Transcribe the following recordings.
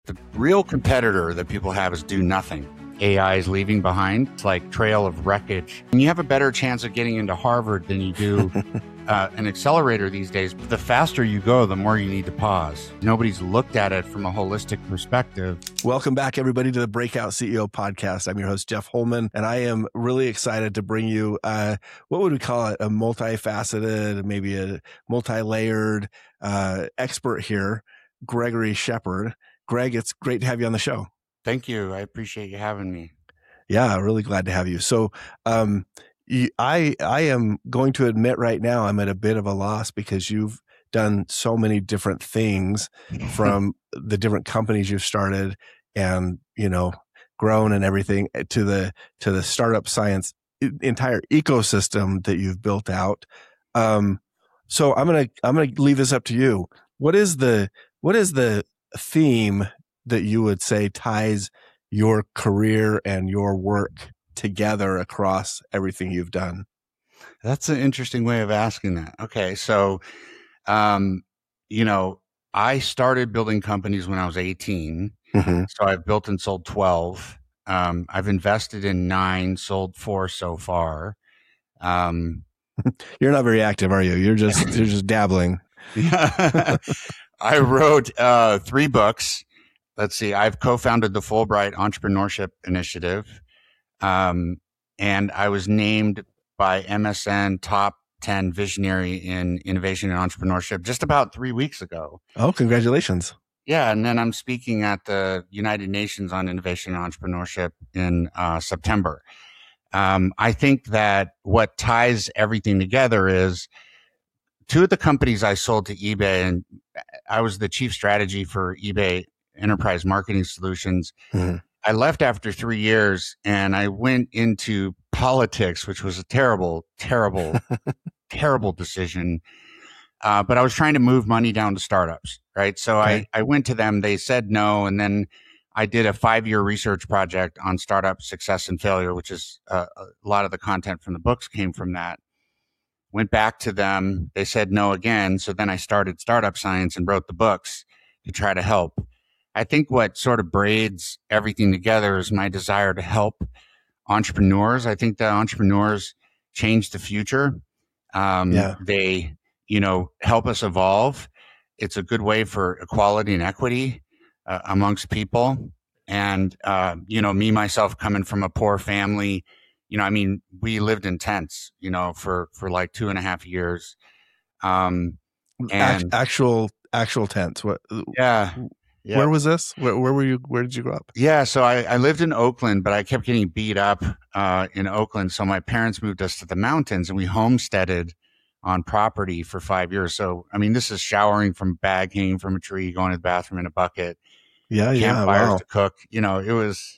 The real competitor that people have is do nothing. AI is leaving behind. It's like trail of wreckage. And you have a better chance of getting into Harvard than you do an accelerator these days. But the faster you go, the more you need to pause. Nobody's looked at it from a holistic perspective. Welcome back, everybody, to the Breakout CEO podcast. I'm your host, Jeff Holman, and I am really excited to bring you, what would we call it? A multifaceted, maybe a multi-layered expert here, Gregory Shepard. Greg, it's great to have you on the show. Thank you. I appreciate you having me. Yeah, really glad to have you. So I am going to admit right now I'm at a bit of a loss because you've done so many different things from the different companies you've started and, grown and everything to the startup science entire ecosystem that you've built out. So I'm gonna leave this up to you. What is the theme that you would say ties your career and your work together across everything you've done? That's an interesting way of asking that. Okay. So, I started building companies when I was 18. Mm-hmm. So I've built and sold 12. I've invested in 9, sold 4 so far. You're not very active, are you? You're just dabbling. I wrote 3 books. Let's see. I've co-founded the Fulbright Entrepreneurship Initiative, and I was named by MSN Top 10 Visionary in Innovation and Entrepreneurship just about 3 weeks ago. Oh, congratulations. Yeah, and then I'm speaking at the United Nations on Innovation and Entrepreneurship in September. I think that what ties everything together is 2 of the companies I sold to eBay, and I was the chief strategy for eBay Enterprise Marketing Solutions. Mm-hmm. I left after 3 years and I went into politics, which was a terrible, terrible, terrible decision. But I was trying to move money down to startups, right? So okay. I went to them, they said no. And then I did a 5-year research project on startup success and failure, which is a lot of the content from the books came from that. Went back to them. They said no again. So then I started Startup Science and wrote the books to try to help. I think what sort of braids everything together is my desire to help entrepreneurs. I think that entrepreneurs change the future. They, help us evolve. It's a good way for equality and equity amongst people. And, me, myself, coming from a poor family, we lived in tents, for like 2.5 years. And actual tents. What? Yeah. Yeah. Where was this? Where were you? Where did you grow up? Yeah. So I lived in Oakland, but I kept getting beat up in Oakland. So my parents moved us to the mountains and we homesteaded on property for 5 years. So, this is showering from a bag hanging from a tree, going to the bathroom in a bucket. Yeah. Campfires to cook. It was,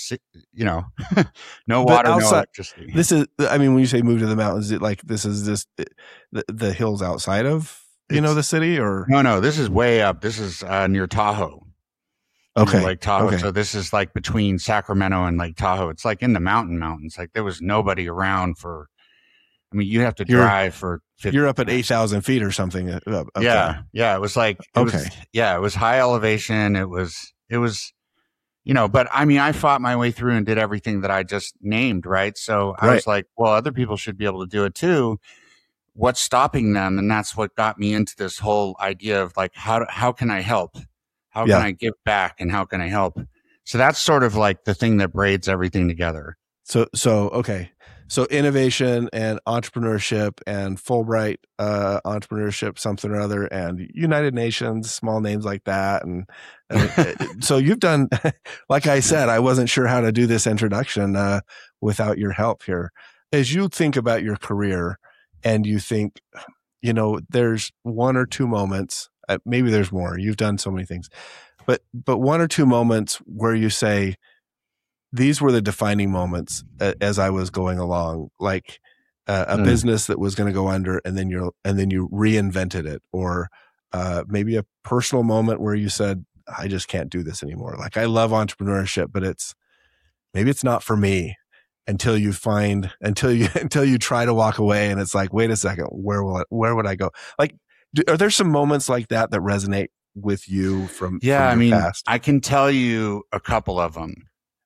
no water, no electricity. This is, when you say move to the mountains, is it like this is just the hills outside of, the city or? No, this is way up. This is near Tahoe. Okay. Lake Tahoe. Okay. So this is like between Sacramento and Lake Tahoe. It's like in the mountains. Like there was nobody around for, you have to drive for 50 You're up at 8,000 feet or something. Up yeah. there. Yeah. It was like, it was high elevation. It was, but I fought my way through and did everything that I just named. Right. So I was like, well, other people should be able to do it too. What's stopping them? And that's what got me into this whole idea of like, how can I help? How can I give back and how can I help? So that's sort of like the thing that braids everything together. So okay. So innovation and entrepreneurship and Fulbright entrepreneurship, something or other, and United Nations, small names like that. And so you've done, like I said, I wasn't sure how to do this introduction without your help here. As you think about your career and you think, there's 1 or 2 moments, maybe there's more, you've done so many things, but 1 or 2 moments where you say, these were the defining moments as I was going along, like a business that was going to go under, and then you reinvented it, or maybe a personal moment where you said, "I just can't do this anymore." Like I love entrepreneurship, but maybe it's not for me. Until you try to walk away, and it's like, wait a second, where would I go? Like, are there some moments like that resonate with you from Yeah, I your mean, past? I can tell you a couple of them.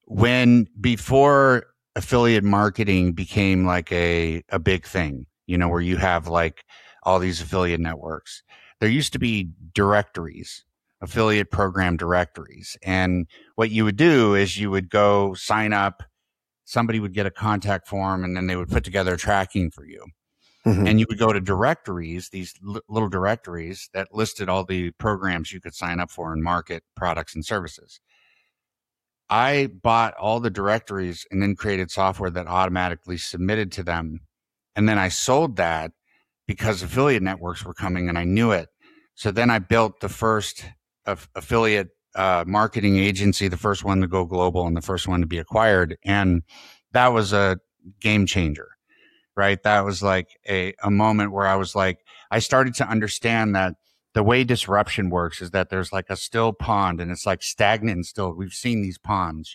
Before affiliate marketing became like a big thing, where you have like all these affiliate networks, there used to be directories, affiliate program directories. And what you would do is you would go sign up, somebody would get a contact form, and then they would put together tracking for you. And you would go to directories, these little directories that listed all the programs you could sign up for and market products and services. I bought all the directories and then created software that automatically submitted to them. And then I sold that because affiliate networks were coming and I knew it. So then I built the first affiliate marketing agency, the first one to go global and the first one to be acquired. And that was a game changer, right? That was like a moment where I was like, I started to understand that the way disruption works is that there's like a still pond and it's like stagnant and still. We've seen these ponds,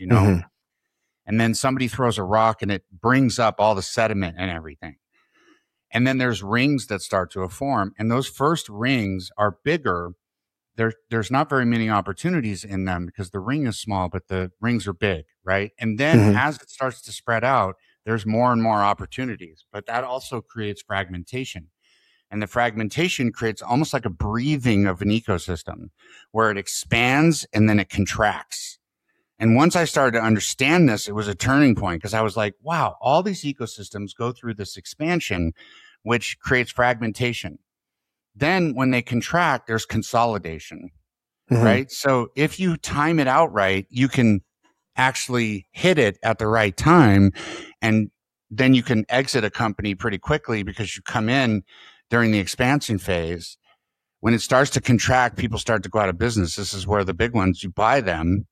and then somebody throws a rock and it brings up all the sediment and everything. And then there's rings that start to form, and those first rings are bigger. There's not very many opportunities in them because the ring is small, but the rings are big, right? And then as it starts to spread out, there's more and more opportunities, but that also creates fragmentation. And the fragmentation creates almost like a breathing of an ecosystem where it expands and then it contracts. And once I started to understand this, it was a turning point because I was like, wow, all these ecosystems go through this expansion, which creates fragmentation. Then when they contract, there's consolidation, right? So if you time it out right, you can actually hit it at the right time. And then you can exit a company pretty quickly because you come in during the expansion phase. When it starts to contract, people start to go out of business. This is where the big ones, you buy them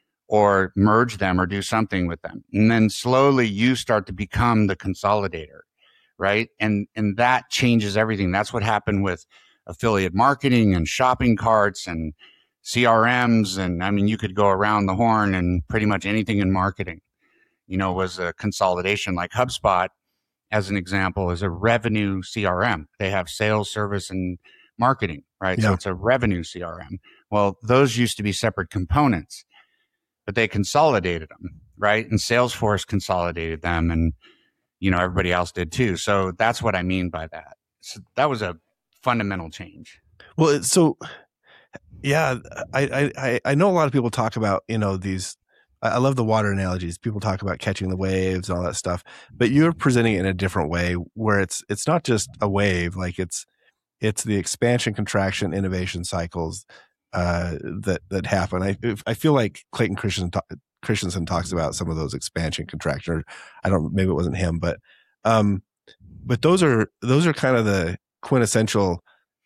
or merge them or do something with them. And then slowly you start to become the consolidator, right? And that changes everything. That's what happened with affiliate marketing and shopping carts and CRMs. And I mean, you could go around the horn, and pretty much anything in marketing, was a consolidation. Like HubSpot, as an example, is a revenue CRM. They have sales, service, and marketing, right? Yeah. So it's a revenue CRM. Well, those used to be separate components, but they consolidated them, right? And Salesforce consolidated them, and everybody else did too. So that's what I mean by that. So that was a fundamental change. Well, so yeah, I know a lot of people talk about these. I love the water analogies. People talk about catching the waves and all that stuff, but you're presenting it in a different way where it's not just a wave, like it's the expansion, contraction, innovation cycles that happen. I feel like Clayton Christensen talks about some of those expansion, contraction. Or maybe it wasn't him, but those are kind of the quintessential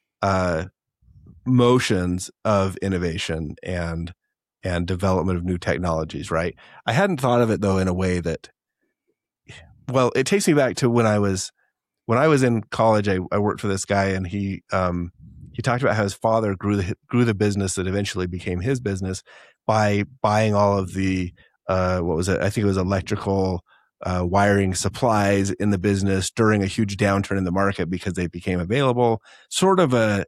motions of innovation and development of new technologies, right? I hadn't thought of it though in a way that, well, it takes me back to when I was in college. I worked for this guy, and he talked about how his father grew the business that eventually became his business by buying all of the what was it? I think it was electrical wiring supplies in the business during a huge downturn in the market because they became available. Sort of a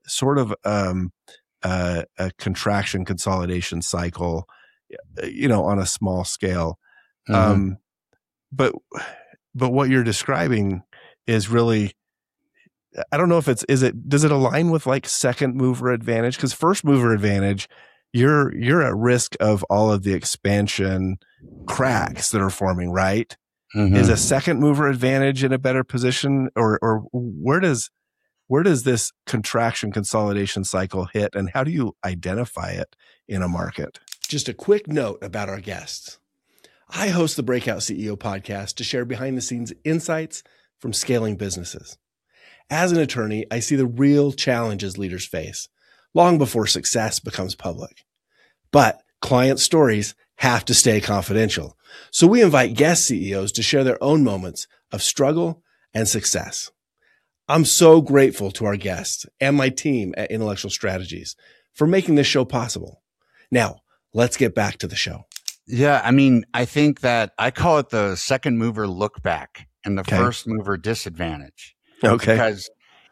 contraction consolidation cycle, on a small scale. But what you're describing is really, I don't know if does it align with like second mover advantage? Because first mover advantage, you're at risk of all of the expansion cracks that are forming, right? Is a second mover advantage in a better position, or where does this contraction consolidation cycle hit, and how do you identify it in a market? Just a quick note about our guests. I host the Breakout CEO podcast to share behind the scenes insights from scaling businesses. As an attorney, I see the real challenges leaders face long before success becomes public. But client stories have to stay confidential. So we invite guest CEOs to share their own moments of struggle and success. I'm so grateful to our guests and my team at Intellectual Strategies for making this show possible. Now, let's get back to the show. Yeah, I mean, I think that I call it the second mover look back and the first mover disadvantage. Okay. Because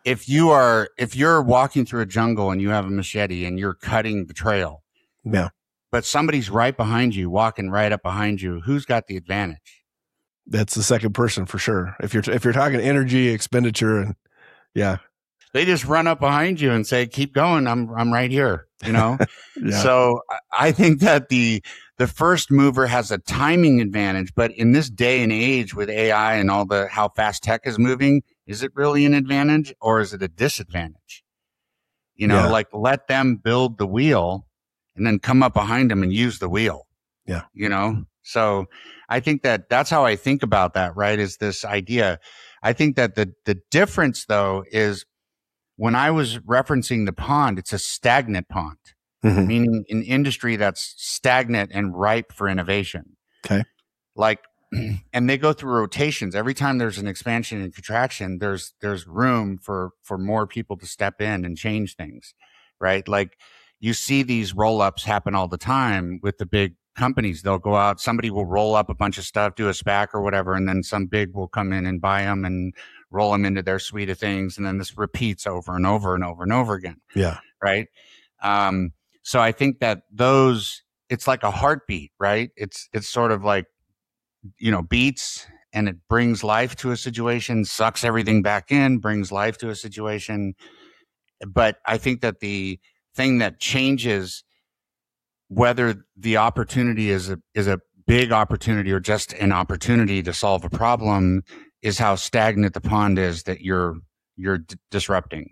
if you're walking through a jungle and you have a machete and you're cutting the trail, Yeah. but somebody's right behind you, walking right up behind you, who's got the advantage? That's the second person for sure. If you're talking energy expenditure and yeah. They just run up behind you and say, keep going. I'm right here, you know? Yeah. So I think that the first mover has a timing advantage, but in this day and age with AI and all how fast tech is moving, is it really an advantage or is it a disadvantage? You know, like let them build the wheel and then come up behind them and use the wheel. Yeah. You know? So I think that's how I think about that, right? Is this idea. I think that the difference though is when I was referencing the pond, it's a stagnant pond, meaning an industry that's stagnant and ripe for innovation. Okay. Like, and they go through rotations. Every time there's an expansion and contraction, there's room for more people to step in and change things, right? Like you see these roll-ups happen all the time with the big companies. They'll go out, somebody will roll up a bunch of stuff, do a SPAC or whatever, and then some big will come in and buy them and roll them into their suite of things. And then this repeats over and over and over and over again. Yeah. Right. So I think that it's like a heartbeat, right? It's sort of like, you know, beats and it brings life to a situation, sucks everything back in, brings life to a situation. But I think that the thing that changes whether the opportunity is a big opportunity or just an opportunity to solve a problem is how stagnant the pond is that you're disrupting.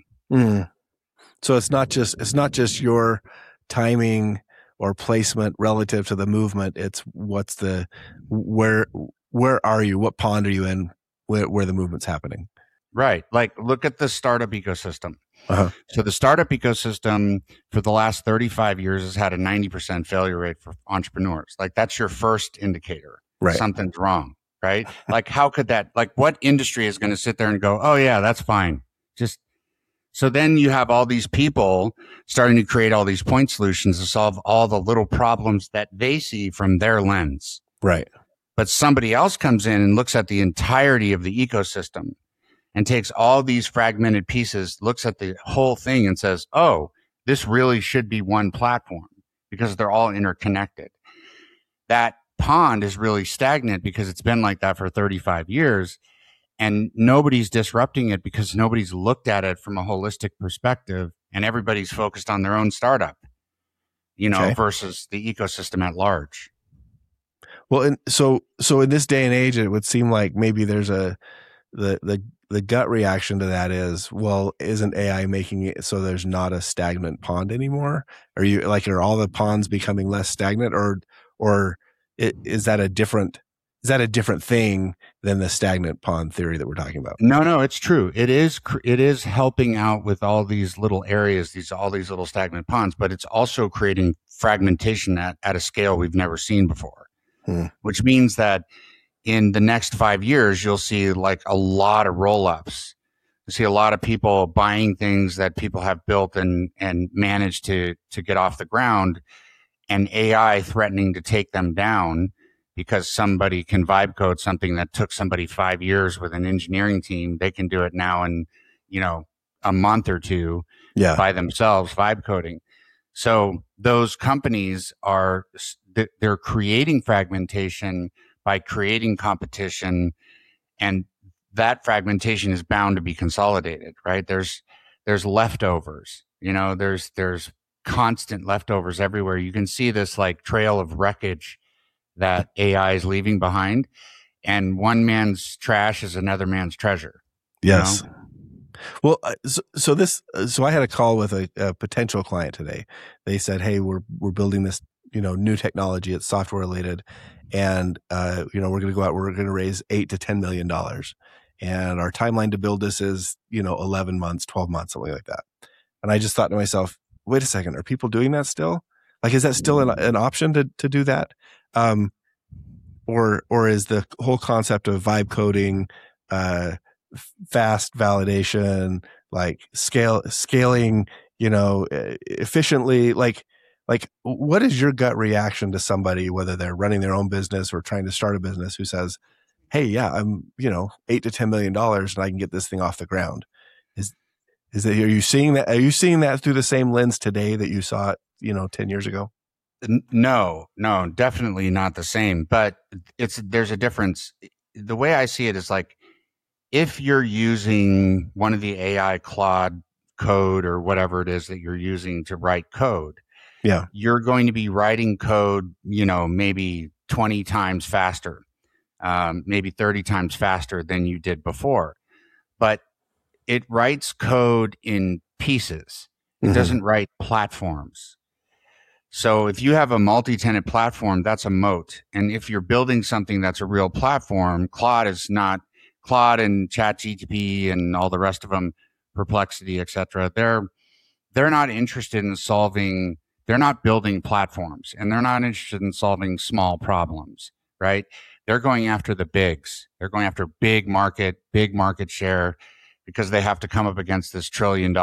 So it's not just your timing or placement relative to the movement. It's where are you? What pond are you in? Where the movement's happening? Right. Like look at the startup ecosystem. Uh-huh. So the startup ecosystem for the last 35 years has had a 90% failure rate for entrepreneurs. Like that's your first indicator. Right. Something's wrong. Right. Like how could that, like what industry is going to sit there and go, oh yeah, that's fine. Just so then you have all these people starting to create all these point solutions to solve all the little problems that they see from their lens. Right. But somebody else comes in and looks at the entirety of the ecosystem and takes all these fragmented pieces, looks at the whole thing and says, oh, this really should be one platform because they're all interconnected. That pond is really stagnant because it's been like that for 35 years and nobody's disrupting it because nobody's looked at it from a holistic perspective and everybody's focused on their own startup, you know, Okay. versus the ecosystem at large. Well, so in this day and age, it would seem like maybe there's the gut reaction to that is, well, isn't AI making it so there's not a stagnant pond anymore? Are all the ponds becoming less stagnant, or is that a different thing than the stagnant pond theory that we're talking about? No, it's true. It is helping out with all these little areas, all these little stagnant ponds, but it's also creating fragmentation at a scale we've never seen before, which means that in the next 5 years, you'll see like a lot of roll-ups. You see a lot of people buying things that people have built and managed to get off the ground, and AI threatening to take them down because somebody can vibe code something that took somebody 5 years with an engineering team. They can do it now in, you know, a month or two by themselves vibe coding. So those companies they're creating fragmentation by creating competition, and that fragmentation is bound to be consolidated, right? There's leftovers, you know, there's constant leftovers everywhere. You can see this like trail of wreckage that AI is leaving behind, and one man's trash is another man's treasure. Yes. You know? Well, so I had a call with a potential client today. They said, "Hey, we're building this, you know, new technology. It's software related, and you know, we're going to go out. We're going to raise $8 to $10 million, and our timeline to build this is, you know, 11 months, 12 months, something like that." And I just thought to myself, "Wait a second, are people doing that still? Like, is that still an option to do that? Or is the whole concept of vibe coding, fast validation, like scaling, you know, efficiently, like what is your gut reaction to somebody, whether they're running their own business or trying to start a business, who says, hey, yeah, I'm, you know, $8 to $10 million and I can get this thing off the ground? Are you seeing that? Are you seeing that through the same lens today that you saw it, 10 years ago? No, definitely not the same. But there's a difference. The way I see it is like, if you're using one of the AI Claude code or whatever it is that you're using to write code, yeah, you're going to be writing code, maybe 20 times faster, maybe 30 times faster than you did before. But it writes code in pieces. It doesn't write platforms. So if you have a multi-tenant platform, that's a moat. And if you're building something that's a real platform, Claude is not. Claude and ChatGPT and all the rest of them, Perplexity, etc. They're not interested in solving. They're not building platforms, and they're not interested in solving small problems. Right? They're going after the bigs. They're going after big market share, because they have to come up against this $1 trillion,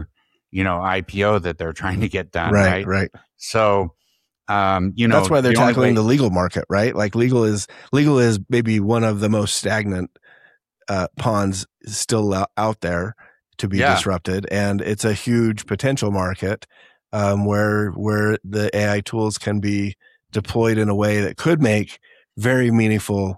IPO that they're trying to get done. Right. So, that's why they're tackling the legal market, right? Like legal is maybe one of the most stagnant ponds still out there to be disrupted, and it's a huge potential market where the AI tools can be deployed in a way that could make very meaningful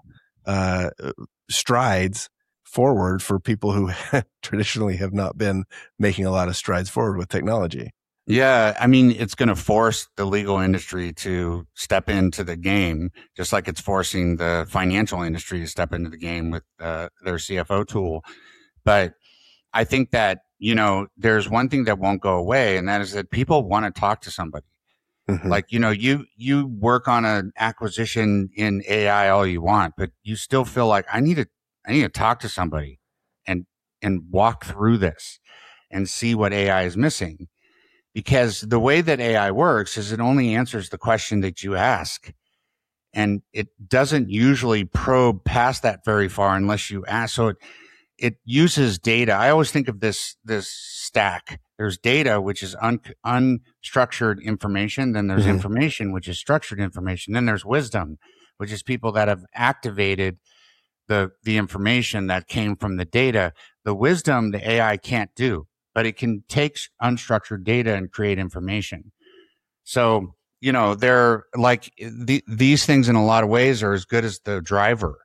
strides forward for people who traditionally have not been making a lot of strides forward with technology. Yeah, I mean, it's going to force the legal industry to step into the game, just like it's forcing the financial industry to step into the game with their CFO tool. But I think that, there's one thing that won't go away, and that is that people want to talk to somebody. Like, you work on an acquisition in AI all you want, but you still feel like I need to talk to somebody and walk through this and see what AI is missing. Because the way that AI works is it only answers the question that you ask. And it doesn't usually probe past that very far unless you ask. So it uses data. I always think of this stack. There's data, which is unstructured information. Then there's information, which is structured information. Then there's wisdom, which is people that have activated the information that came from the data. The wisdom, the AI can't do, but it can take unstructured data and create information. So, they're like these things in a lot of ways are as good as the driver,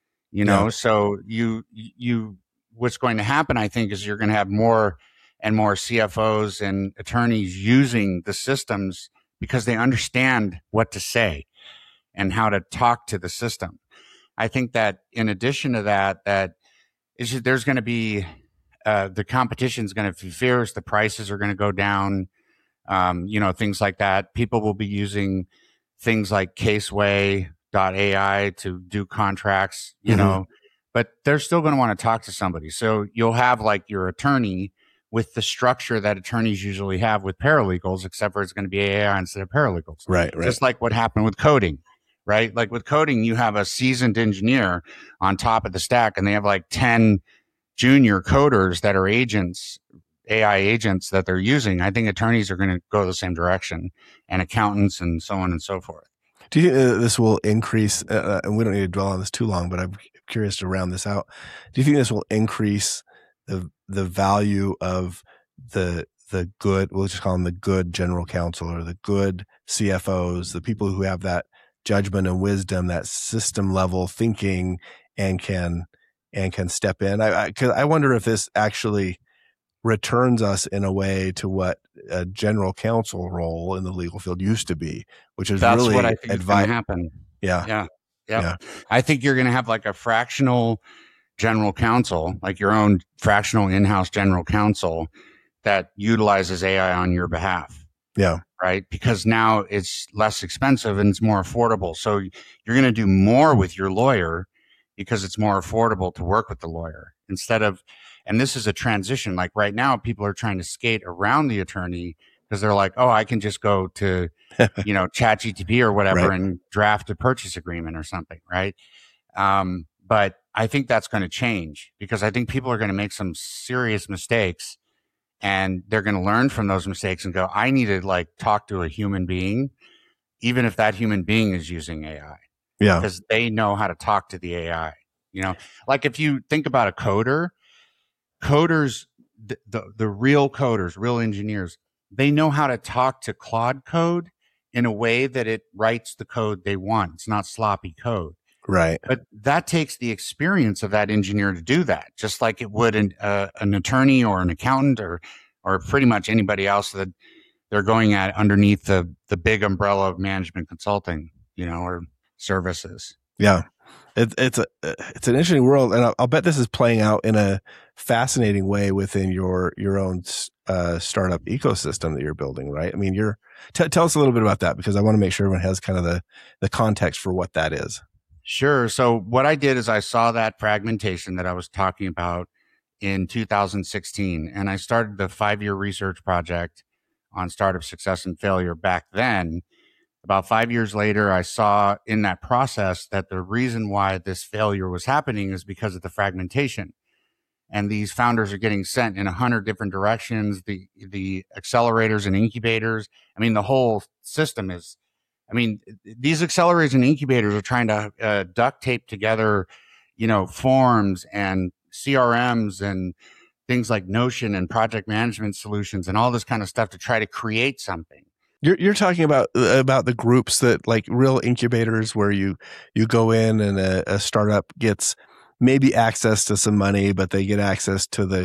so what's going to happen, I think, is you're going to have more and more CFOs and attorneys using the systems because they understand what to say and how to talk to the system. I think that in addition to that there's going to be the competition is going to be fierce. The prices are going to go down, things like that. People will be using things like Caseway.ai to do contracts, but they're still going to want to talk to somebody. So you'll have like your attorney with the structure that attorneys usually have with paralegals, except for it's going to be AI instead of paralegals. Right. Just like what happened with coding. Right? Like with coding, you have a seasoned engineer on top of the stack, and they have like 10 junior coders that are agents, AI agents that they're using. I think attorneys are going to go the same direction, and accountants and so on and so forth. Do you think this will increase, and we don't need to dwell on this too long, but I'm curious to round this out. Do you think this will increase the value of the good, we'll just call them the good general counsel or the good CFOs, the people who have that judgment and wisdom, that system level thinking and can step in? Because I wonder if this actually returns us in a way to what a general counsel role in the legal field used to be, which is That's really what I think is going to happen. Yeah. I think you're going to have like a fractional general counsel, like your own fractional in-house general counsel that utilizes AI on your behalf. Yeah. Right. Because now it's less expensive and it's more affordable. So you're going to do more with your lawyer because it's more affordable to work with the lawyer instead of, and this is a transition. Like right now, people are trying to skate around the attorney because they're like, oh, I can just go to, ChatGPT or whatever and draft a purchase agreement or something. Right. But I think that's going to change because I think people are going to make some serious mistakes and they're going to learn from those mistakes and go, I need to like talk to a human being, even if that human being is using AI. Yeah. Because they know how to talk to the AI. Like if you think about a coder, coders the real coders, real engineers, they know how to talk to Claude code in a way that it writes the code they want. It's not sloppy code. Right. But that takes the experience of that engineer to do that, just like it would an attorney or an accountant or pretty much anybody else that they're going at underneath the big umbrella of management consulting, or services. Yeah. It's an interesting world, and I'll bet this is playing out in a fascinating way within your own startup ecosystem that you're building, right? I mean, tell us a little bit about that, because I want to make sure everyone has kind of the context for what that is. Sure. So what I did is I saw that fragmentation that I was talking about in 2016, and I started the 5-year research project on startup success and failure back then. About 5 years later, I saw in that process that the reason why this failure was happening is because of the fragmentation. And these founders are getting sent in 100 different directions, the accelerators and incubators. I mean, the whole system is, these accelerators and incubators are trying to duct tape together, forms and CRMs and things like Notion and project management solutions and all this kind of stuff to try to create something. You're talking about the groups that, like, real incubators where you go in and a startup gets maybe access to some money, but they get access to the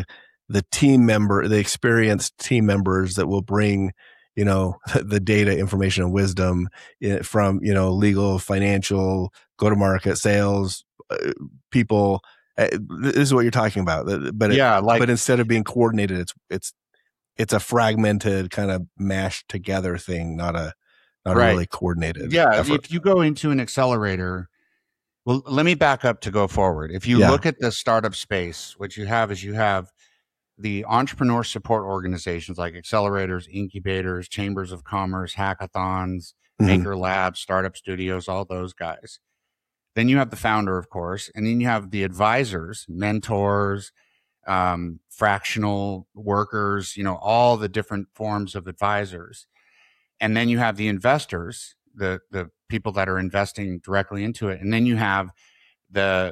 experienced team members that will bring, the data, information, and wisdom from, legal, financial, go-to-market, sales people. This is what you're talking about. But instead of being coordinated, it's a fragmented kind of mashed together thing, not a really coordinated effort. If you go into an accelerator, well, let me back up to go forward. If you look at the startup space, what you have is the entrepreneur support organizations like accelerators, incubators, chambers of commerce, hackathons, maker labs, startup studios, all those guys. Then you have the founder, of course, and then you have the advisors, mentors, fractional workers, all the different forms of advisors. And then you have the investors, the people that are investing directly into it. And then you have the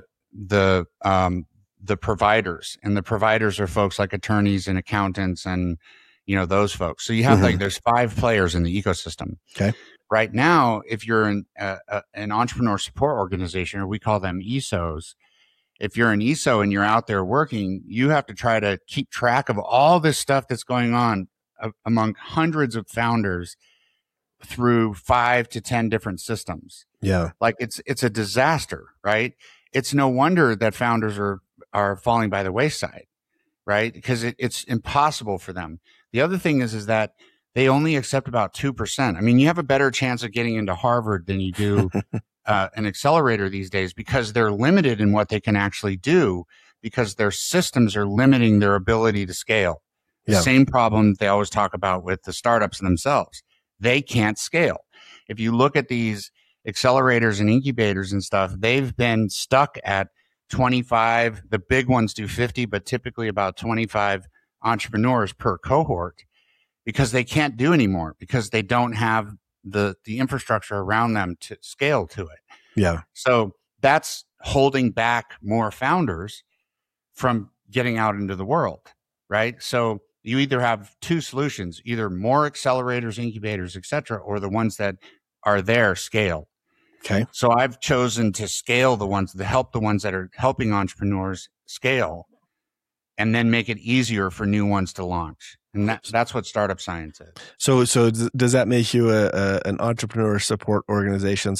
providers, and the providers are folks like attorneys and accountants and, those folks. So you have there's 5 players in the ecosystem. Okay. Right now, if you're an entrepreneur support organization, or we call them ESOs, if you're an ESO and you're out there working, you have to try to keep track of all this stuff that's going on among hundreds of founders through 5 to 10 different systems. Yeah. Like it's a disaster, right? It's no wonder that founders are falling by the wayside, right? Because it's impossible for them. The other thing is that they only accept about 2%. I mean, you have a better chance of getting into Harvard than you do an accelerator these days, because they're limited in what they can actually do, because their systems are limiting their ability to scale. The same problem they always talk about with the startups themselves. They can't scale. If you look at these accelerators and incubators and stuff, they've been stuck at 25. The big ones do 50, but typically about 25 entrepreneurs per cohort, because they can't do anymore, because they don't have the infrastructure around them to scale to it. Yeah. So that's holding back more founders from getting out into the world, right? So you either have 2 solutions, either more accelerators, incubators, et cetera, or the ones that are there scale. Okay. So I've chosen to scale to help the ones that are helping entrepreneurs scale, and then make it easier for new ones to launch. And that's what Startup Science is. So does that make you an entrepreneur support organization?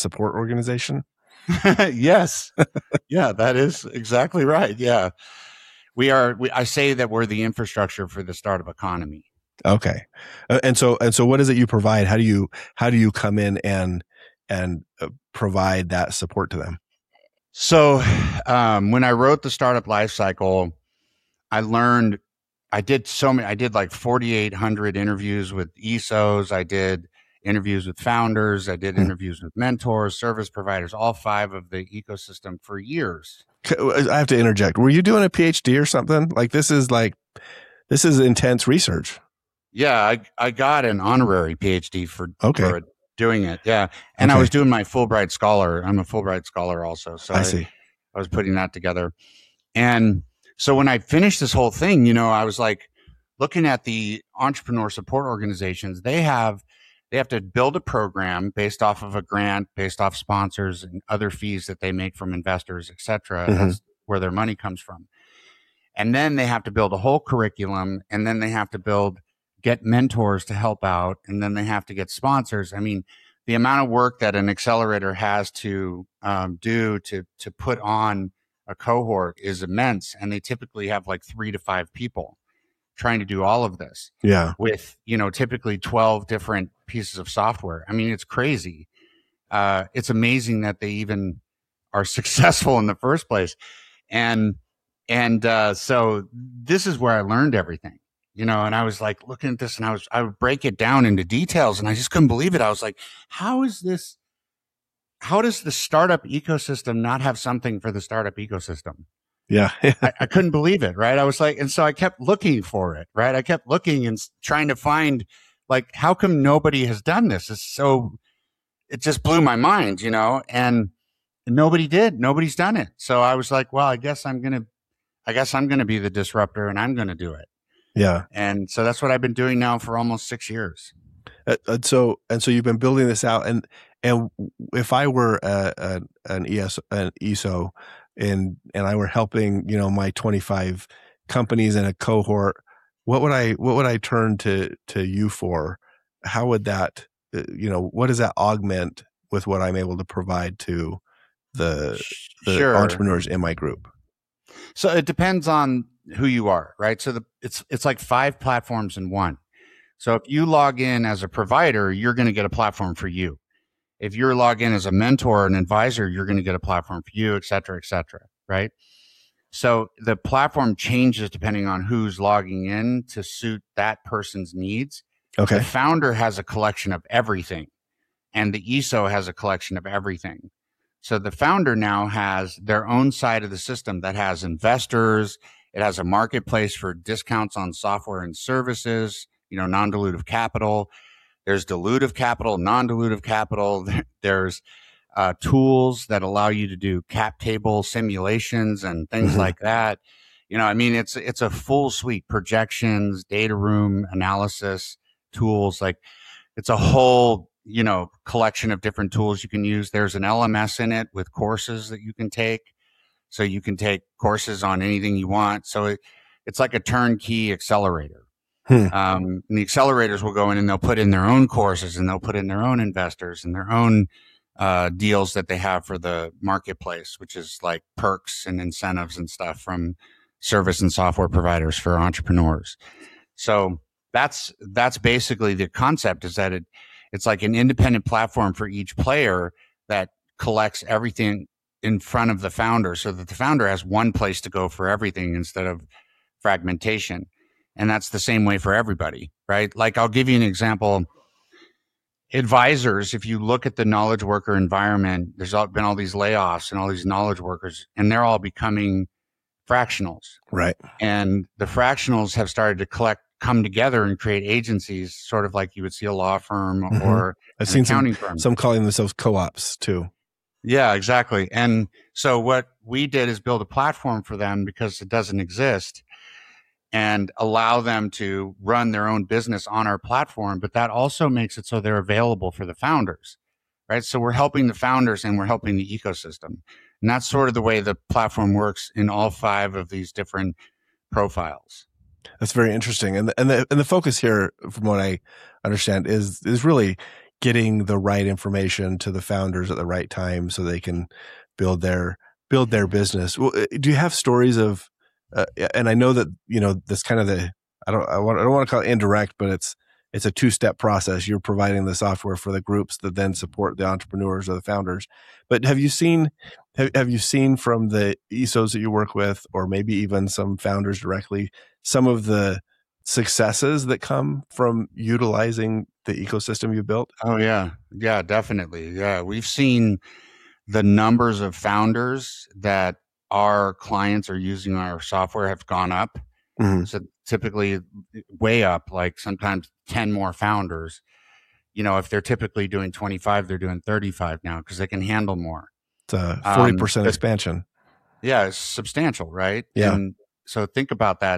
Yes. Yeah, that is exactly right. Yeah. I say that we're the infrastructure for the startup economy. Okay. And so what is it you provide? How do you come in and provide that support to them? So, when I wrote the Startup Lifecycle, I did like 4,800 interviews with ESOs. I did interviews with founders. I did interviews with mentors, service providers, all 5 of the ecosystem for years. I have to interject. Were you doing a PhD or something? Like, this is intense research. Yeah, I got an honorary PhD for doing it. Yeah. And Okay. I was doing my Fulbright Scholar. I'm a Fulbright Scholar also. So I see. I was putting that together. And so when I finished this whole thing, I was like, looking at the entrepreneur support organizations, they have to build a program based off of a grant, based off sponsors and other fees that they make from investors, et cetera. Mhm. That's where their money comes from. And then they have to build a whole curriculum, and then they have to get mentors to help out, and then they have to get sponsors. I mean, the amount of work that an accelerator has to do to put on a cohort is immense. And they typically have like 3 to 5 people trying to do all of this. Yeah. With, typically 12 different pieces of software. I mean, it's crazy. It's amazing that they even are successful in the first place. And so this is where I learned everything, and I was like looking at this, and I would break it down into details, and I just couldn't believe it. I was like, how does the startup ecosystem not have something for the startup ecosystem? Yeah. I couldn't believe it. Right. I was like, and so I kept looking for it. Right. I kept looking and trying to find, like, how come nobody has done this? It just blew my mind, and nobody did. Nobody's done it. So I was like, well, I guess I'm going to be the disruptor, and I'm going to do it. Yeah. And so that's what I've been doing now for almost 6 years. And so you've been building this out, and if I were an ESO, and I were helping, my 25 companies in a cohort, what would I turn to you for? How would that, what does that augment with what I'm able to provide to the Sure. entrepreneurs in my group? So it depends on who you are, right? So it's like 5 platforms in one. So if you log in as a provider, you're going to get a platform for you. If you're logged in as a mentor or an advisor, you're going to get a platform for you, et cetera, right? So the platform changes depending on who's logging in to suit that person's needs. Okay. The founder has a collection of everything, and the ESO has a collection of everything. So the founder now has their own side of the system that has investors. It has a marketplace for discounts on software and services, non-dilutive capital. There's dilutive capital, non-dilutive capital. There's tools that allow you to do cap table simulations and things like that. It's a full suite: projections, data room analysis tools. Like, it's a whole, collection of different tools you can use. There's an LMS in it with courses that you can take. So you can take courses on anything you want. So it's like a turnkey accelerator. And the accelerators will go in and they'll put in their own courses, and they'll put in their own investors and their own deals that they have for the marketplace, which is like perks and incentives and stuff from service and software providers for entrepreneurs. So that's basically the concept, is that it's like an independent platform for each player that collects everything in front of the founder, so that the founder has one place to go for everything instead of fragmentation. And that's the same way for everybody, right? Like, I'll give you an example. Advisors, if you look at the knowledge worker environment, there's been all these layoffs and all these knowledge workers, and they're all becoming fractionals. Right. And the fractionals have started to come together and create agencies, sort of like you would see a law firm or I've an seen accounting firm. Some calling themselves co-ops too. Yeah, exactly. And so what we did is build a platform for them, because it doesn't exist, and allow them to run their own business on our platform. But that also makes it so they're available for the founders, right? So we're helping the founders and we're helping the ecosystem. And that's sort of the way the platform works in all 5 of these different profiles. That's very interesting. And the focus here, from what I understand, is really getting the right information to the founders at the right time so they can build their business. Well, do you have stories of, and I know that, this kind of I don't want to call it indirect, but it's a 2-step process. You're providing the software for the groups that then support the entrepreneurs or the founders. But have you seen from the ESOs that you work with, or maybe even some founders directly, some of the successes that come from utilizing the ecosystem you built? Oh yeah. Yeah, definitely. Yeah. We've seen the numbers of founders that our clients are using our software have gone up. Mm-hmm. So typically way up, like sometimes 10 more founders. If they're typically doing 25, they're doing 35 now, because they can handle more. It's a 40% expansion. Yeah, it's substantial, right? Yeah. And so think about that.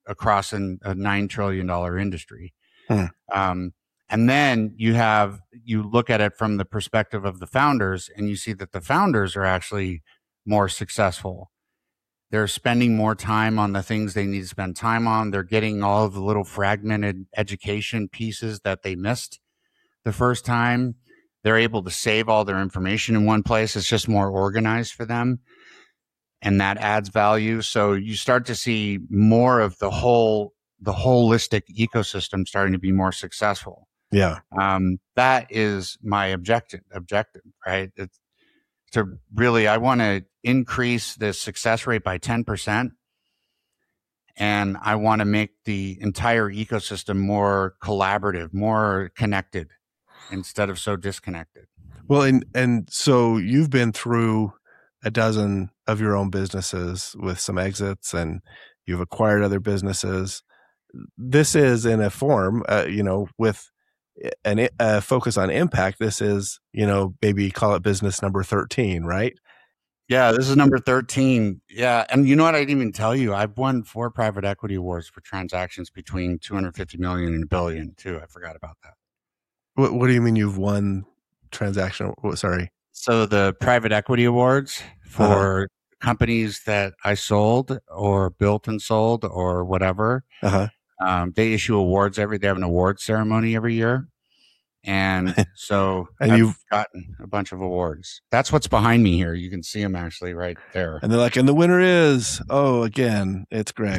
across a $9 trillion industry. Hmm. And then you look at it from the perspective of the founders, and you see that the founders are actually more successful. They're spending more time on the things they need to spend time on. They're getting all of the little fragmented education pieces that they missed the first time. They're able to save all their information in one place. It's just more organized for them. And that adds value. So you start to see more of the holistic ecosystem starting to be more successful. Yeah. That is my objective, right? It's to really, I want to increase the success rate by 10%. And I want to make the entire ecosystem more collaborative, more connected instead of so disconnected. Well, and so you've been through a dozen of your own businesses with some exits, and you've acquired other businesses. This is in a form, with a focus on impact. This is, maybe call it business number 13, right? Yeah, this is number 13. Yeah. And you know what? I didn't even tell you. I've won 4 private equity awards for transactions between 250 million and $1 billion too. I forgot about that. What do you mean you've won transaction? Sorry. So the private equity awards for companies that I sold or built and sold or whatever, they issue awards they have an award ceremony every year. And so I've gotten a bunch of awards. That's what's behind me here. You can see them actually right there. And they're like, and the winner is, again, it's Greg.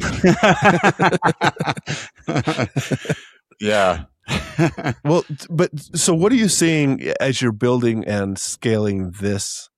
Yeah. Well, but so what are you seeing as you're building and scaling this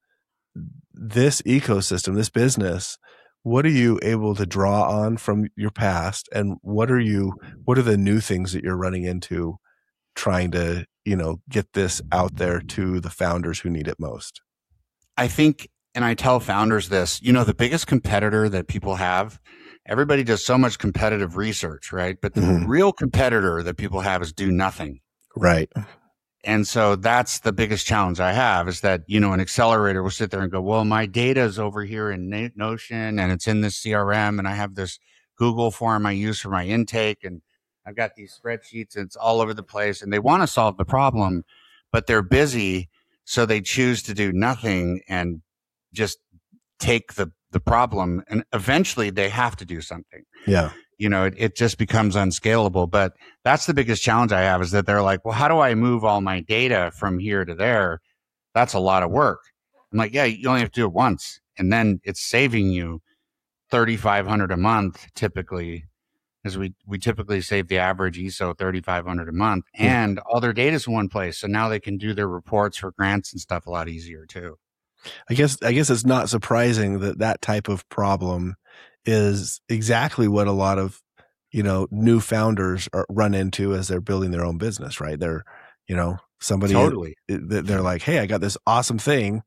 ecosystem, this business? What are you able to draw on from your past, and what are the new things that you're running into trying to, get this out there to the founders who need it most? I think, and I tell founders this, the biggest competitor that people have, everybody does so much competitive research, right? But the real competitor that people have is do nothing. Right. And so that's the biggest challenge I have is that, an accelerator will sit there and go, well, my data is over here in Notion and it's in this CRM and I have this Google form I use for my intake and I've got these spreadsheets and it's all over the place and they want to solve the problem, but they're busy. So they choose to do nothing and just take the problem, and eventually they have to do something. Yeah. It just becomes unscalable. But that's the biggest challenge I have is that they're like, well, how do I move all my data from here to there? That's a lot of work. I'm like, yeah, you only have to do it once. And then it's saving you $3,500 a month typically, because we typically save the average ESO $3,500 a month, and all their data's in one place. So now they can do their reports for grants and stuff a lot easier too. I guess it's not surprising that type of problem is exactly what a lot of, new founders run into as they're building their own business, right? They're, somebody, totally. They're like, hey, I got this awesome thing,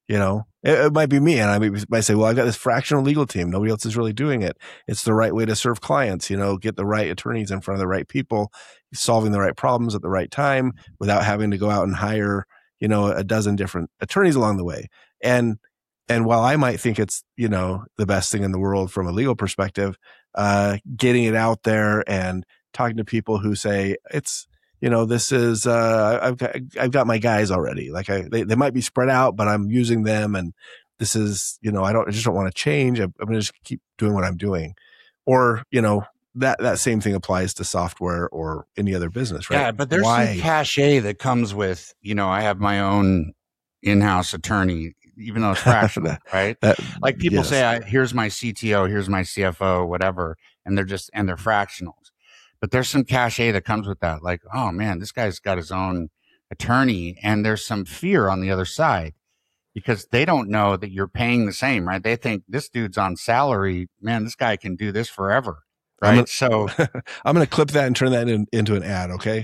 it might be me. And I might say, well, I've got this fractional legal team. Nobody else is really doing it. It's the right way to serve clients, get the right attorneys in front of the right people, solving the right problems at the right time without having to go out and hire a dozen different attorneys along the way. And while I might think it's, the best thing in the world from a legal perspective, getting it out there and talking to people who say it's, this is, I've got my guys already. Like they might be spread out, but I'm using them. And this is, I just don't want to change. I'm going to just keep doing what I'm doing. Or, that same thing applies to software or any other business, right? Yeah, but there's some cachet that comes with, I have my own in-house attorney, even though it's fractional, right? Like people say, here's my CTO, here's my CFO, whatever, and they're fractionals. But there's some cachet that comes with that. Like, oh man, this guy's got his own attorney, and there's some fear on the other side because they don't know that you're paying the same, right? They think this dude's on salary. Man, this guy can do this forever. Right. So I'm going to clip that and turn that into an ad. Okay.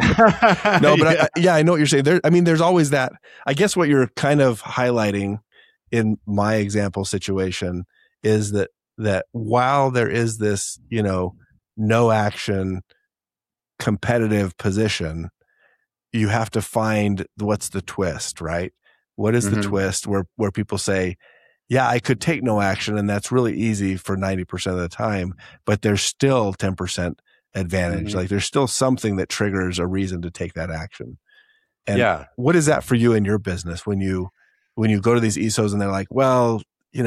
No, but I know what you're saying there. I mean, there's always that. I guess what you're kind of highlighting in my example situation is that while there is this, no action competitive position, you have to find what's the twist, right? What is the twist where people say, yeah, I could take no action, and that's really easy for 90% of the time, but there's still 10% advantage. Mhm. Like there's still something that triggers a reason to take that action. And Yeah. what is that for you in your business when you go to these ESOs and they're like, well,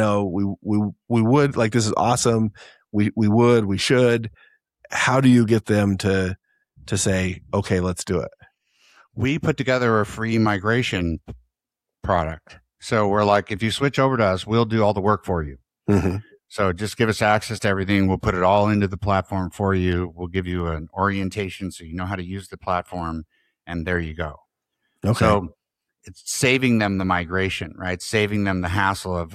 we would, like, this is awesome. We should. How do you get them to say, okay, let's do it? We put together a free migration product. So we're like, if you switch over to us, we'll do all the work for you. Mm-hmm. So just give us access to everything. We'll put it all into the platform for you. We'll give you an orientation so you know how to use the platform, and there you go. Okay. So it's saving them the migration, right? Saving them the hassle of,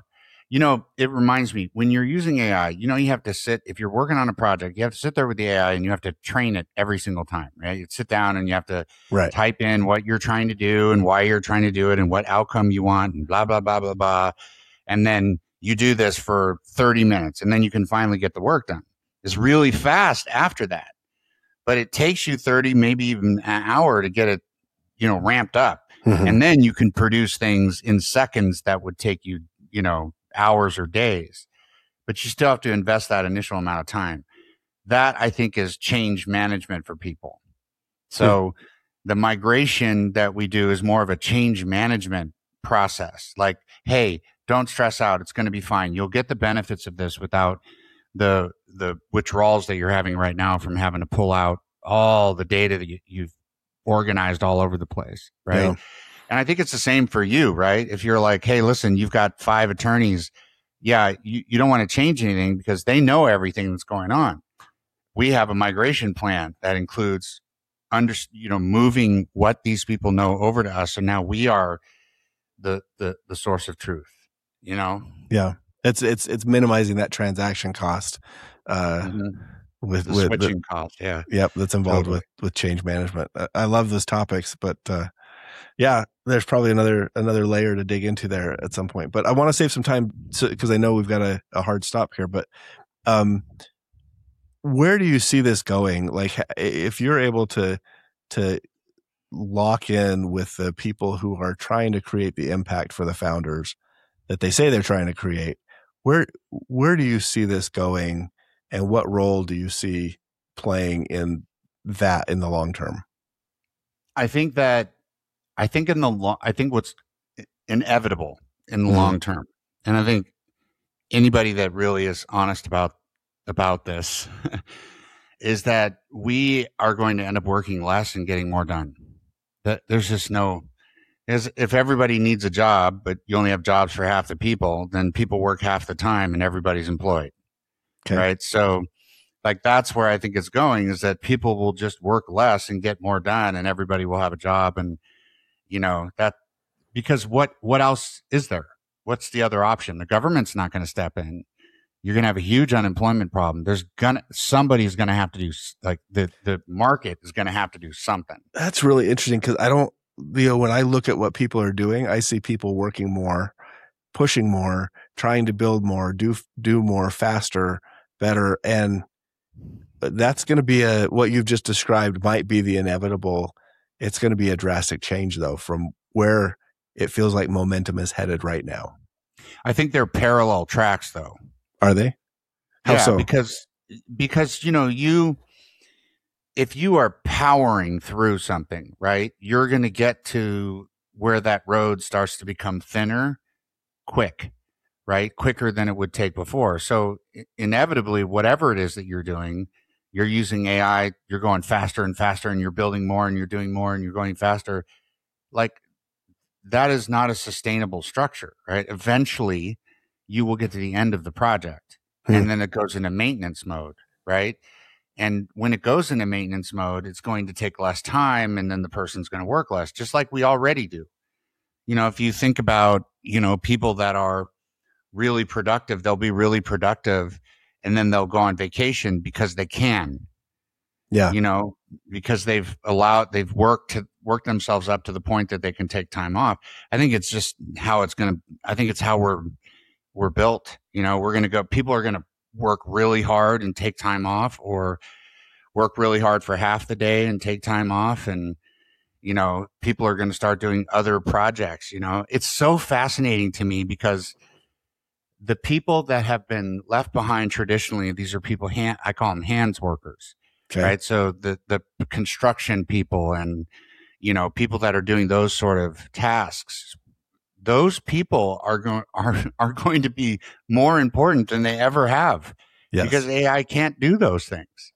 it reminds me, when you're using AI, you have to sit, if you're working on a project, you have to sit there with the AI and you have to train it every single time, right? You sit down and you have to type in what you're trying to do and why you're trying to do it and what outcome you want and blah, blah, blah, blah, blah. And then you do this for 30 minutes and then you can finally get the work done. It's really fast after that, but it takes you 30, maybe even an hour to get it, ramped up. Mm-hmm. And then you can produce things in seconds that would take you, hours or days, but you still have to invest that initial amount of time. That, I think, is change management for people. So the migration that we do is more of a change management process. Like, hey, don't stress out. It's going to be fine. You'll get the benefits of this without the withdrawals that you're having right now from having to pull out all the data that you've organized all over the place, right? Yeah. And I think it's the same for you, right? If you're like, hey, listen, you've got 5 attorneys. Yeah, you don't want to change anything because they know everything that's going on. We have a migration plan that includes moving what these people know over to us. So now we are the source of truth, Yeah. It's minimizing that transaction cost. With switching cost. Yeah. Yep. That's involved with change management. I love those topics, but, yeah, there's probably another layer to dig into there at some point, but I want to save some time because I know we've got a hard stop here, but, where do you see this going? Like, if you're able to lock in with the people who are trying to create the impact for the founders that they say they're trying to create, where do you see this going, and what role do you see playing in that in the long term? I think what's inevitable in the long term, and I think anybody that really is honest about this is that we are going to end up working less and getting more done. That there's just if everybody needs a job, but you only have jobs for half the people, then people work half the time and everybody's employed. Okay. Right. So like, that's where I think it's going, is that people will just work less and get more done and everybody will have a job. And, that, because what else is there? What's the other option? The government's not going to step in. You're going to have a huge unemployment problem. Somebody's going to have to do, like, the market is going to have to do something. That's really interesting, because when I look at what people are doing, I see people working more, pushing more, trying to build more, do more, faster, better. And that's going to be what you've just described might be the inevitable. It's going to be a drastic change, though, from where it feels like momentum is headed right now. I think they're parallel tracks, though. Are they? How so? Because if you are powering through something, right, you're going to get to where that road starts to become thinner quick, right? Quicker than it would take before. So inevitably, whatever it is that you're doing, you're using AI, you're going faster and faster, and you're building more and you're doing more and you're going faster. Like, that is not a sustainable structure, right? Eventually, you will get to the end of the project and then it goes into maintenance mode, right? And when it goes into maintenance mode, it's going to take less time, and then the person's going to work less, just like we already do. If you think about, people that are really productive, they'll be really productive and then they'll go on vacation because they can. Yeah. Because they've worked themselves up to the point that they can take time off. I think it's just how it's how we're built. People are going to work really hard and take time off, or work really hard for half the day and take time off. And, people are going to start doing other projects. It's so fascinating to me because the people that have been left behind traditionally, these are people, I call them hands workers, Okay. right? So the construction people and, people that are doing those sort of tasks, those people are going to be more important than they ever have. Yes. Because AI can't do those things.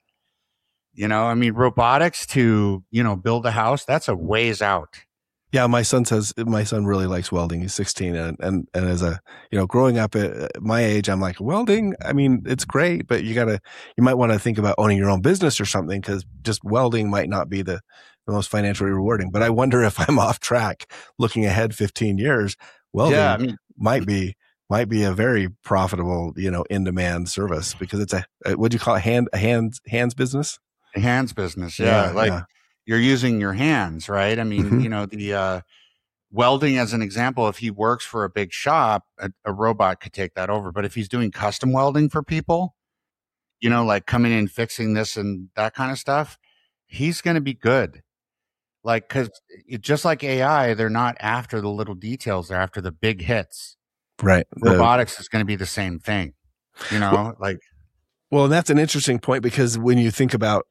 Robotics to, build a house, that's a ways out. Yeah, my son really likes welding. He's 16, and as a growing up at my age, I'm like, welding. I mean, it's great, but you might want to think about owning your own business or something, because just welding might not be the most financially rewarding. But I wonder if I'm off track, looking ahead 15 years. Welding might be a very profitable, in demand service, because it's what do you call it, a hands business? A hands business, yeah. You're using your hands, right? I mean, the welding as an example, if he works for a big shop, a robot could take that over. But if he's doing custom welding for people, like coming in, fixing this and that kind of stuff, he's going to be good. Like, because just like AI, they're not after the little details, they're after the big hits. Right. Robotics is going to be the same thing, Well, that's an interesting point, because when you think about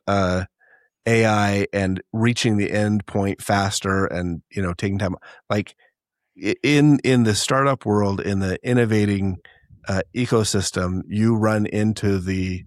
AI and reaching the end point faster and, taking time, like in the startup world, in the innovating ecosystem, you run into the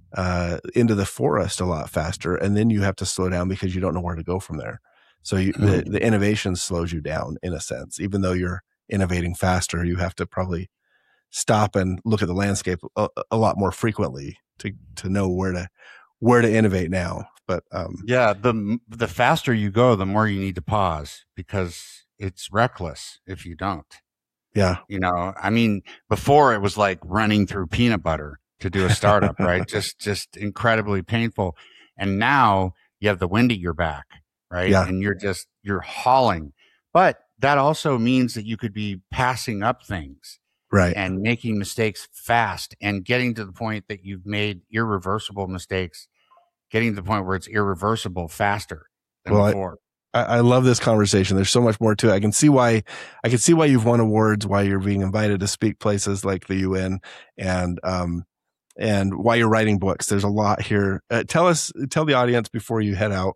forest a lot faster, and then you have to slow down because you don't know where to go from there. So the innovation slows you down in a sense. Even though you're innovating faster, you have to probably stop and look at the landscape a lot more frequently to know where to innovate now. But the faster you go, the more you need to pause, because it's reckless if you don't. Yeah. Before it was like running through peanut butter to do a startup, right? Just incredibly painful. And now you have the wind at your back, right? Yeah. And you're hauling. But that also means that you could be passing up things. Right. And making mistakes fast and getting to the point that you've made irreversible mistakes, getting to the point where it's irreversible faster than before. I love this conversation. There's so much more to it. I can see why you've won awards, why you're being invited to speak places like the UN, and why you're writing books. There's a lot here. Tell the audience before you head out,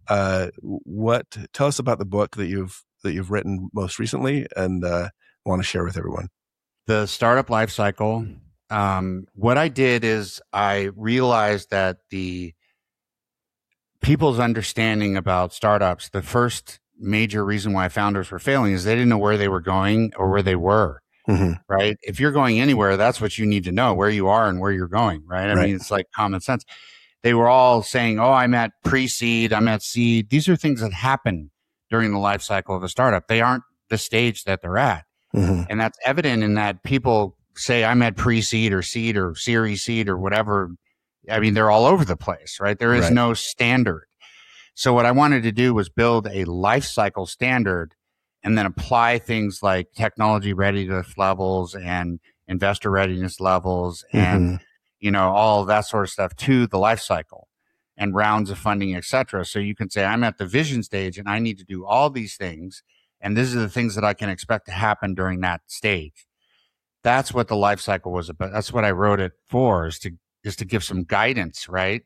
tell us about the book that you've written most recently and want to share with everyone. The Startup Life Cycle. What I did is I realized that the people's understanding about startups, the first major reason why founders were failing is they didn't know where they were going or where they were. Mm-hmm. Right? If you're going anywhere, that's what you need to know, where you are and where you're going. Right? I mean, it's like common sense. They were all saying, "Oh, I'm at pre-seed, I'm at seed." These are things that happen during the life cycle of a startup. They aren't the stage that they're at. Mm-hmm. And that's evident in that people say, I'm at pre-seed or seed or series seed or whatever. I mean, they're all over the place, right? There is no standard. So what I wanted to do was build a life cycle standard and then apply things like technology readiness levels and investor readiness levels and, all of that sort of stuff to the life cycle and rounds of funding, et cetera. So you can say, I'm at the vision stage and I need to do all these things. And these are the things that I can expect to happen during that stage. That's what the life cycle was about. That's what I wrote it for, is to give some guidance, right?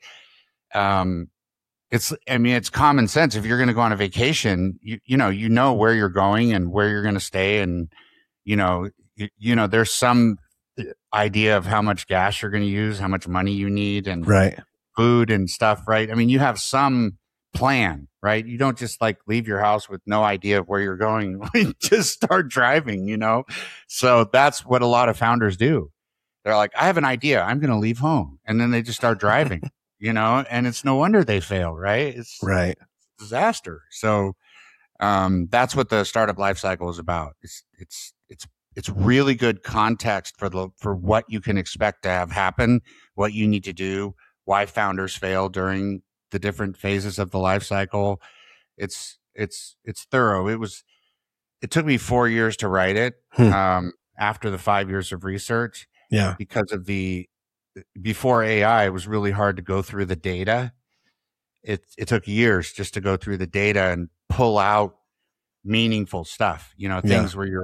It's common sense. If you're going to go on a vacation, you know where you're going and where you're going to stay, and there's some idea of how much gas you're going to use, how much money you need, and food and stuff, right? I mean, you have some plan, right? You don't just like leave your house with no idea of where you're going. Just start driving, So that's what a lot of founders do. They're like, I have an idea, I'm going to leave home. And then they just start driving, and it's no wonder they fail, right? It's a disaster. So that's what the startup life cycle is about. It's really good context for what you can expect to have happen, what you need to do, why founders fail during the different phases of the life cycle. It's thorough. It took me 4 years to write it, after the 5 years of research. Yeah. Because of before AI, it was really hard to go through the data. It took years just to go through the data and pull out meaningful stuff, things where you're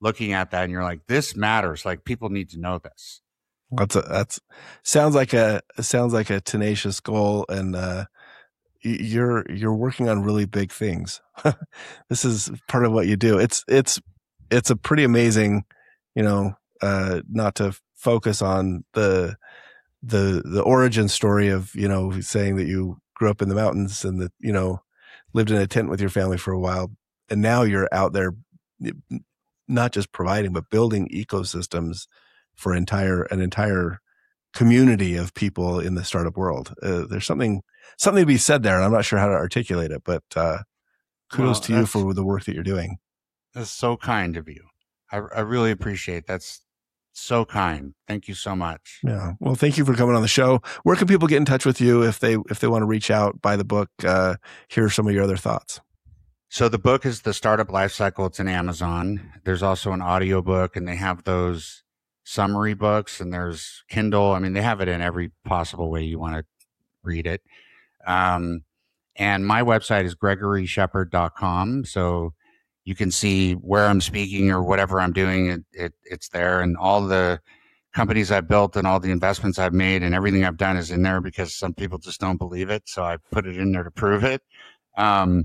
looking at that and you're like, this matters. Like, people need to know this. Sounds like a tenacious goal, and you're working on really big things. This is part of what you do. It's a pretty amazing, not to focus on the origin story of, saying that you grew up in the mountains and that, lived in a tent with your family for a while. And now you're out there, not just providing, but building ecosystems for an entire community of people in the startup world. There's something to be said there, and I'm not sure how to articulate it, but kudos to you for the work that you're doing. That's so kind of you. I really appreciate it. That's so kind. Thank you so much. Yeah. Well, thank you for coming on the show. Where can people get in touch with you if they want to reach out, buy the book, hear some of your other thoughts? So the book is The Startup Lifecycle. It's in Amazon. There's also an audiobook, and they have those summary books, and there's Kindle. I mean, they have it in every possible way you want to read it. And my website is GregoryShepard.com. So you can see where I'm speaking or whatever I'm doing. It's there, and all the companies I've built and all the investments I've made and everything I've done is in there because some people just don't believe it. So I put it in there to prove it. Then,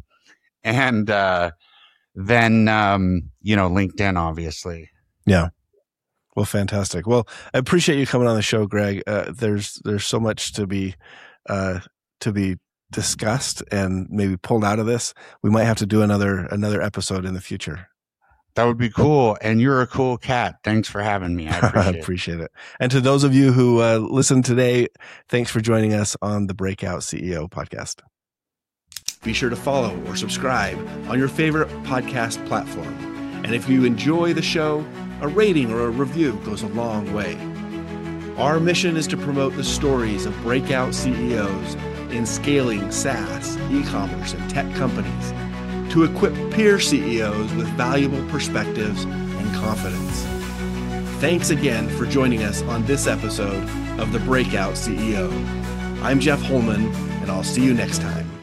LinkedIn, obviously. Yeah. Well, fantastic. Well, I appreciate you coming on the show, Greg. There's so much to be discussed and maybe pulled out of this. We might have to do another episode in the future. That would be cool. And you're a cool cat. Thanks for having me. I appreciate it. And to those of you who listened today, thanks for joining us on the Breakout CEO podcast. Be sure to follow or subscribe on your favorite podcast platform. And if you enjoy the show, a rating or a review goes a long way. Our mission is to promote the stories of breakout CEOs in scaling SaaS, e-commerce, and tech companies to equip peer CEOs with valuable perspectives and confidence. Thanks again for joining us on this episode of The Breakout CEO. I'm Jeff Holman, and I'll see you next time.